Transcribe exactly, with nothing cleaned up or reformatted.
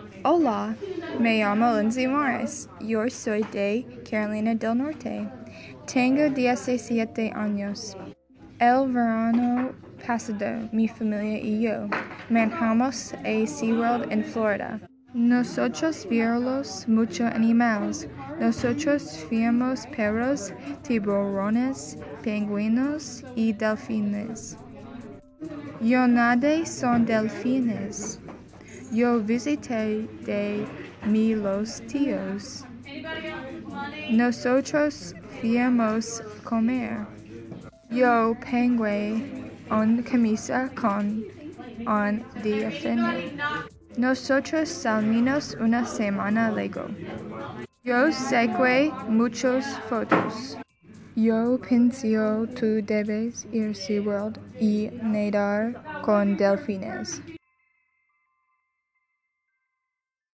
Hola, me llamo Lindsay Morris. Yo soy de Carolina del Norte. Tengo diecisiete años. El verano pasado, mi familia y yo manejamos a SeaWorld en Florida. Nosotros vimos muchos animales. Nosotros vimos perros, tiburones, pingüinos y delfines. Yo nadé con delfines. Yo visité de mi los tíos. Nosotros fuimos comer. Yo pagué una camisa con un delfín. Nosotros salimos una semana luego. Yo saqué muchas fotos. Yo pienso tú debes ir a SeaWorld y nadar con delfines.